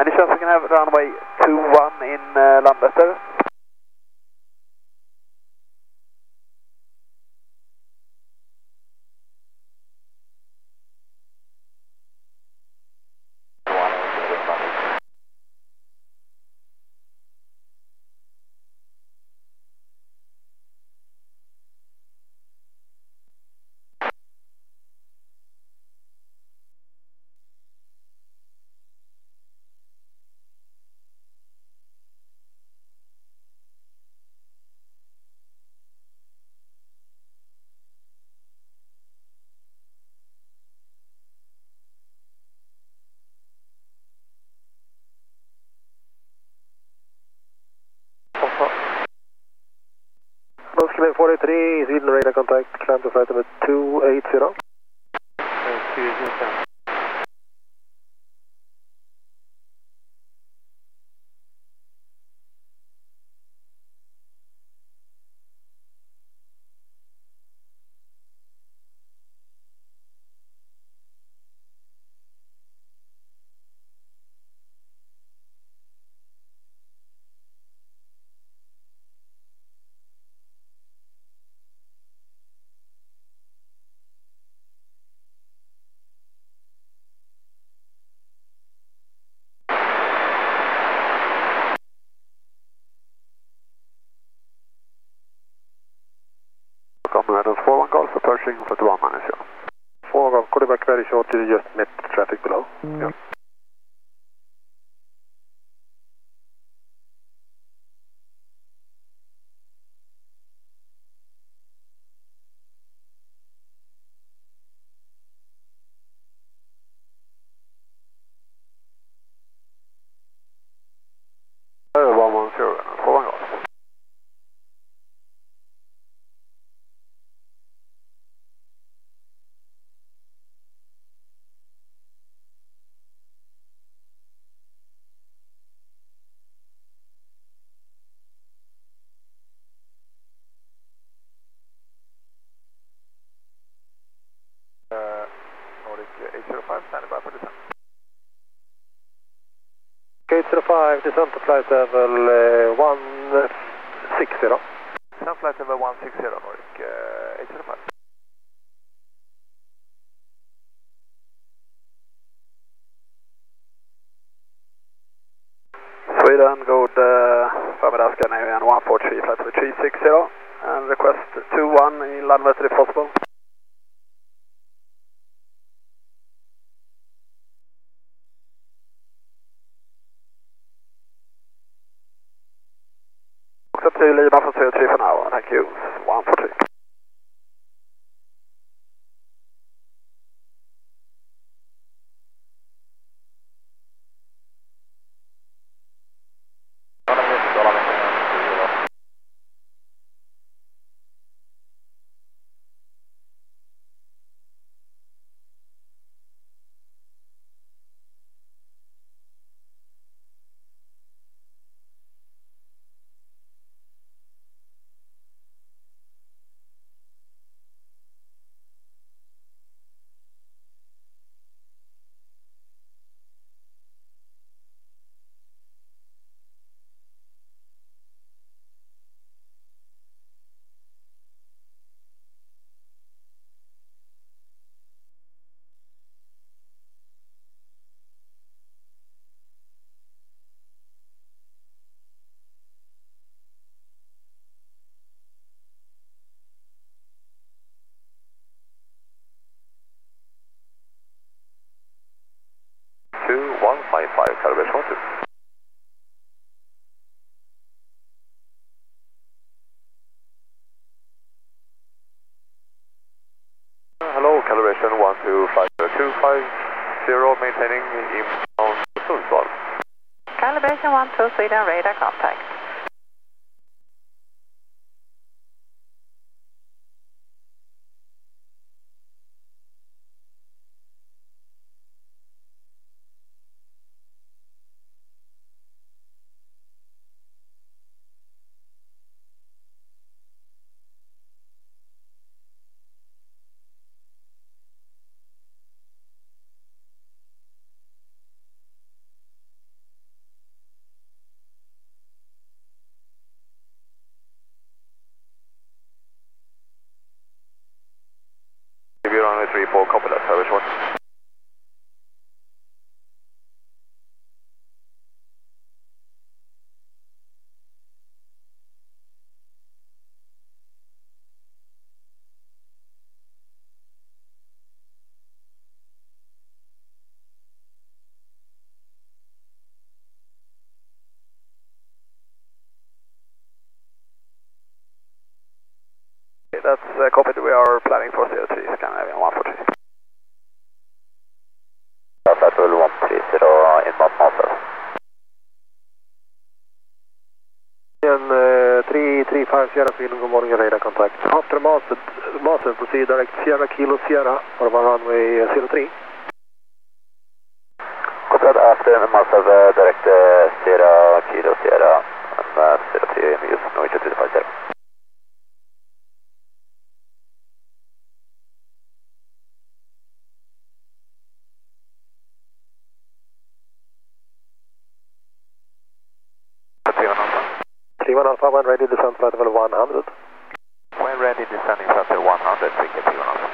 Any chance we can have runway 21 in Landvetter? Oscar 43, Sweden radar contact, climb to flight number 280. Comrades 41 Golf approaching 41 minus 0. 4 Golf, call you back very short, you just met traffic below. Yeah. Oh, 110, 41 Golf. Nordic 805, standing by for descent. 805, descent to flight level 160. Descent flight level 160, Nordic 805. Sweden, good förmiddag, Scandinavian 143, flight level 360, and request 21 in Landvetter if possible. Up to Lima for 03 for now, thank you, 143. Calibration 12. Hello, calibration 1250, maintaining inbound Sundsvall. Calibration 12 Sweden radar contact. that's copied. We are planning for 03, Scandinavian 143. Flight level 130 inbound master. And 335 Sierra Sweden, good morning, radar contact. After master, proceed direct Sierra Kilo Sierra for runway 03. Contact after master direct Sierra Kilo Sierra and 03 use Norwegian 350. T1 Alpha, when ready, descent flight level 100. When ready, descending flight level 100, ticket T1 Alpha.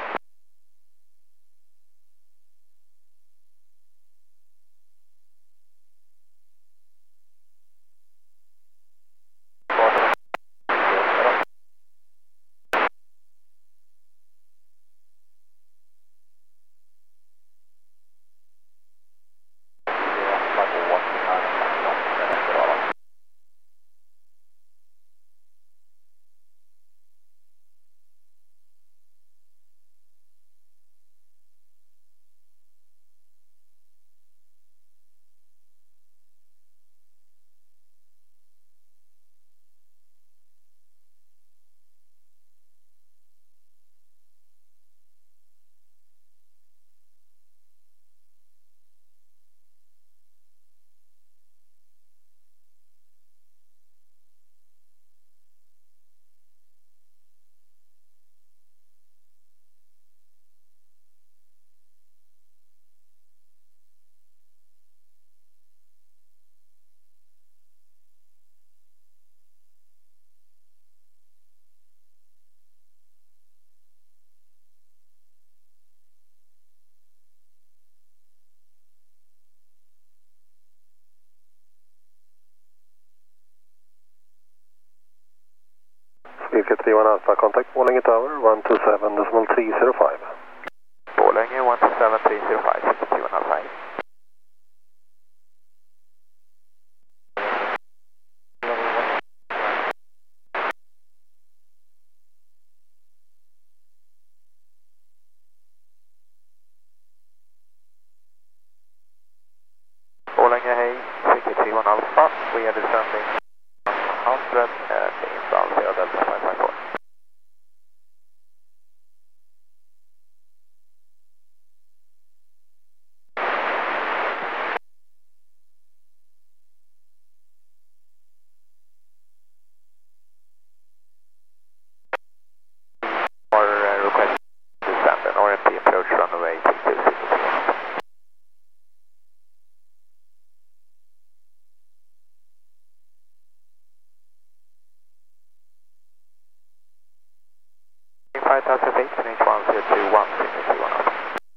Vilka 31 Alpha, contact Borlänge Tower, 127.305. Borlänge 127.305, ticket T1 Alpha. Borlänge, hej, ticket T1 Alpha. We are descending 100 inbound 0 Delta 554. Request descend and RMP approach runway 220. Flight Alpha 8, finish 1021, ticket T1 Alpha.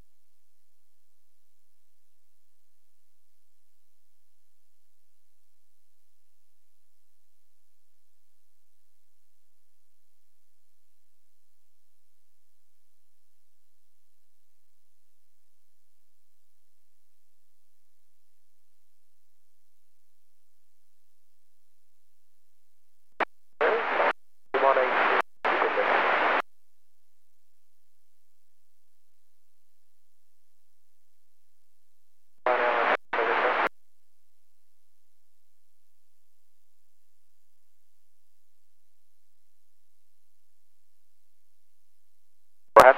Go ahead.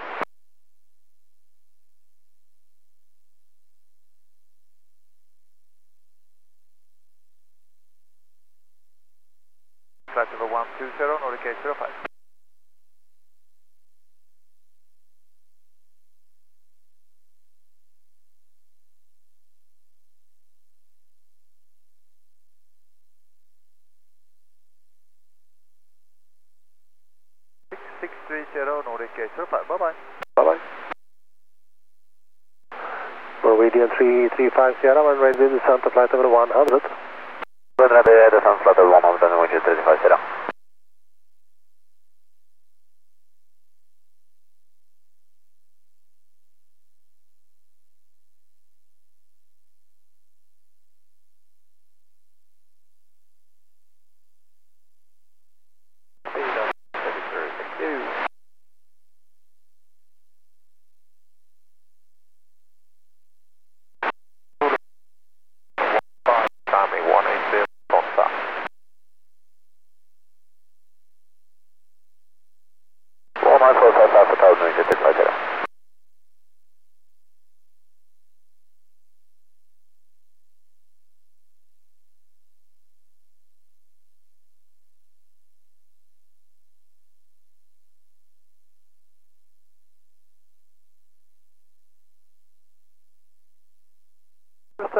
Flight level 120, Nordic 805. Nordic 805, bye-bye. Bye-bye. Norwegian 335 Sierra, when ready, descent flight level 100. When ready, descend flight level 100, Norwegian 335 Sierra.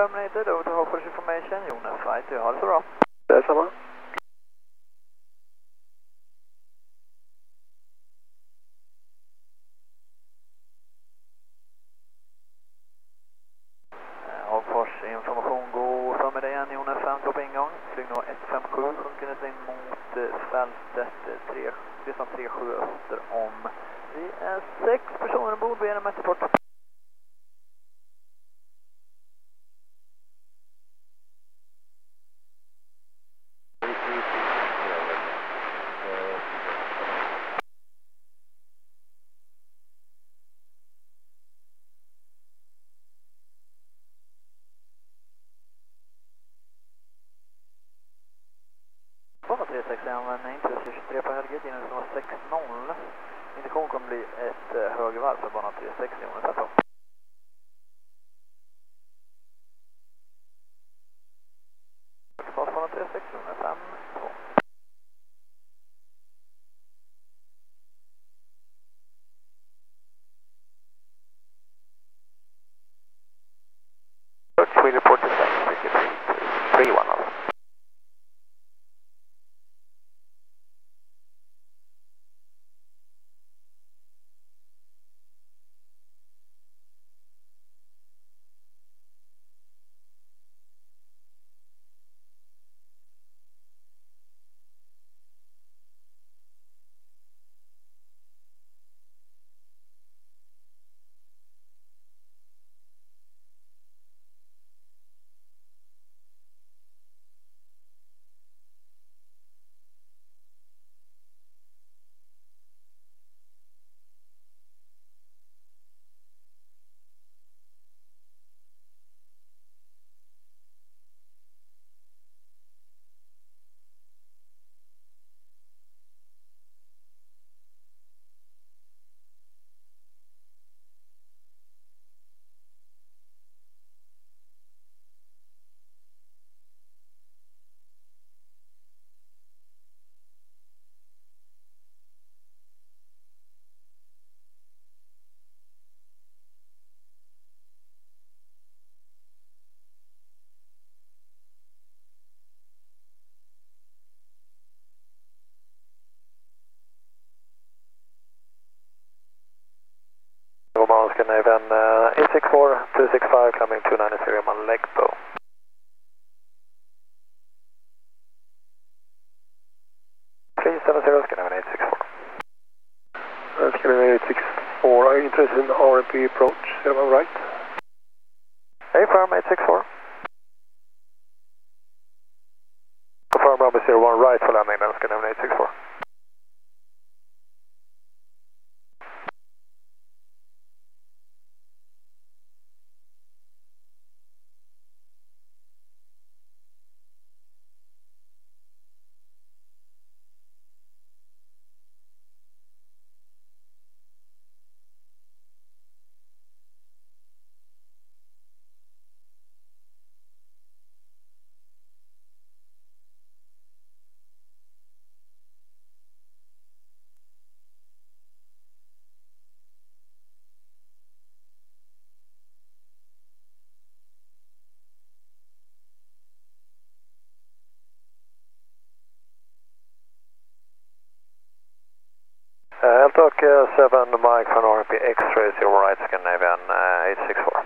terminated, over to Hawkers information, Jonas White, ha det så bra. Det är samma. Hagfors information, gå förmiddag igen, Jonas 5 på ingång, flygnivå 157, sjunker in mot fältet 337 öster om. Vi är 6 personer ombord, vi är en mätterport. Bana 36 användning, 23 på helget, innan det var 6-0. Indikation kommer bli ett högervarv för bana 36, Jonas 5. Fas bana 36, Jonas 5, 2. We report to site, frequency 310. Scandinavian 864, 265, climbing 290 on Legbo. Please 70 Scandinavian 864. Scandinavian 864, are you interested in the RMP approach? Am I right? Affirm 864. Confirm Bravo 01 right for landing then Scandinavian 864. Eltok 7 Mike från RMP X-ray, your right Scandinavian 864.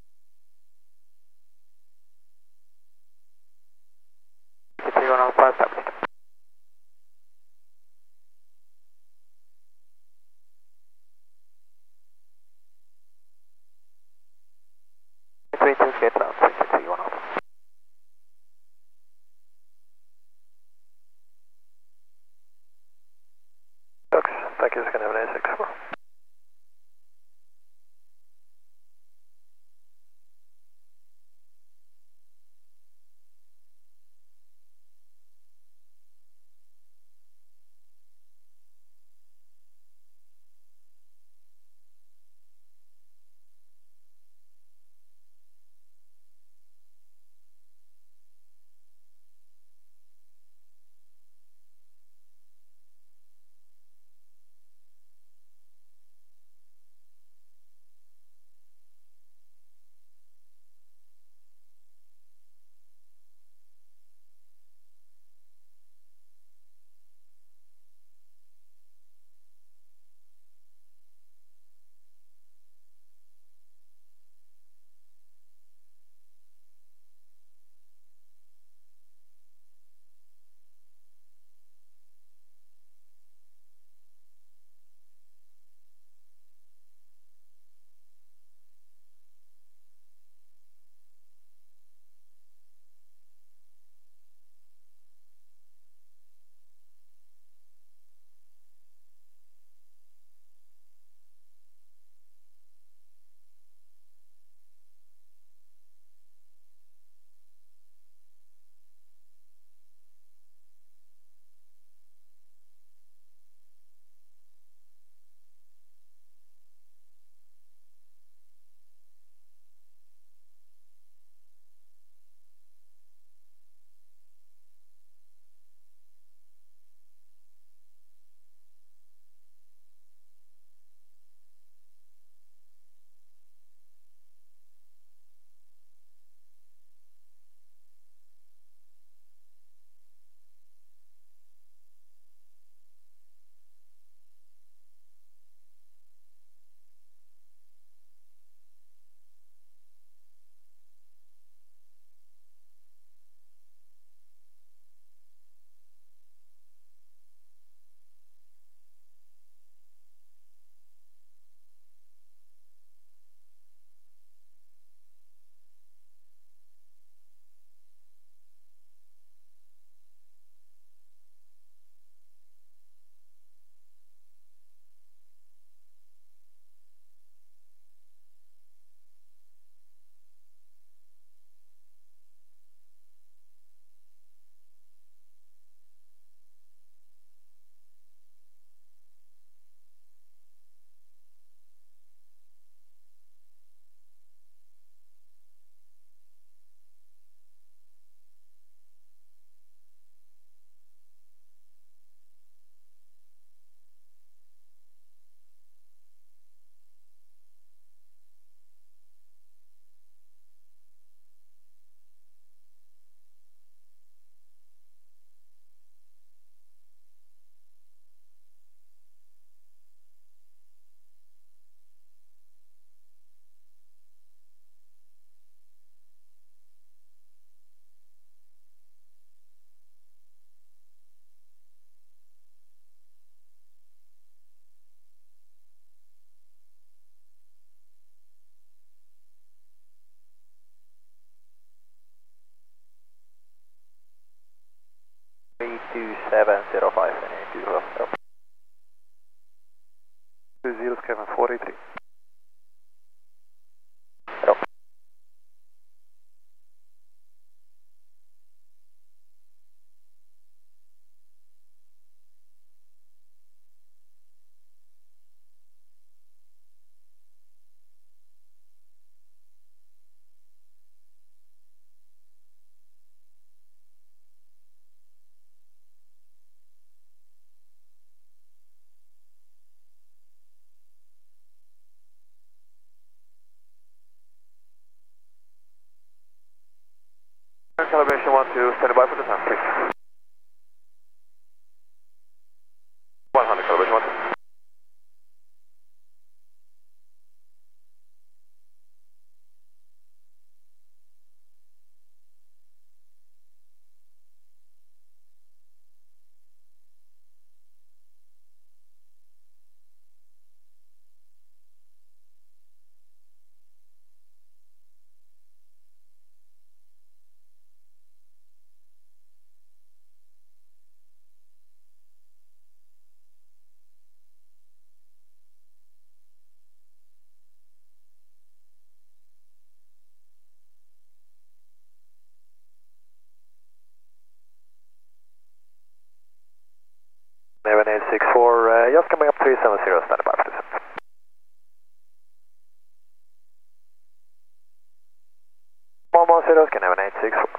Thank you, Scandinavian 864. 705 in AQ. 20 Kevin 483. Calibration 12, standing by for descent, please. 100, calibration 12. Navan 864, just coming up 370, standing by for descent. 110, scan Navan 864.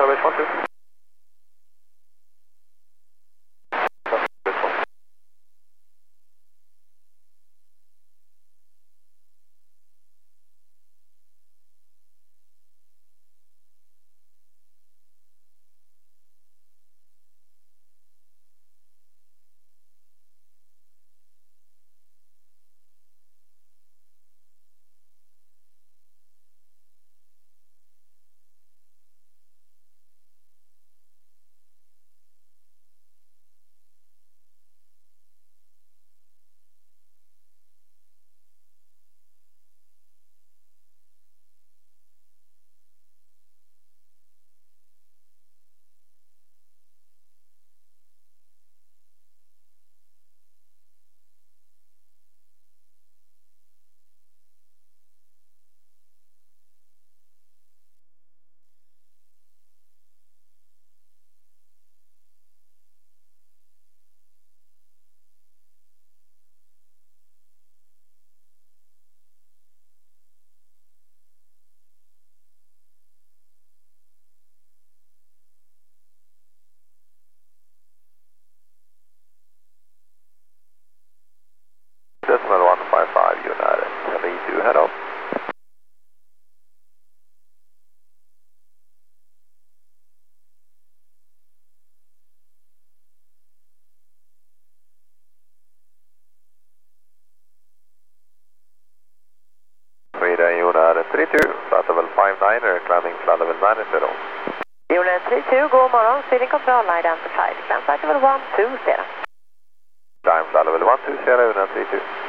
Calibration 1, 2. Decimal 155 United, LE2 head up. Sweden United 32, flight level 59er, climbing flight level 90. United 32, god morgon, Sweden Control identified, climb flight level 12, 0. Climb flight level 12, United 32.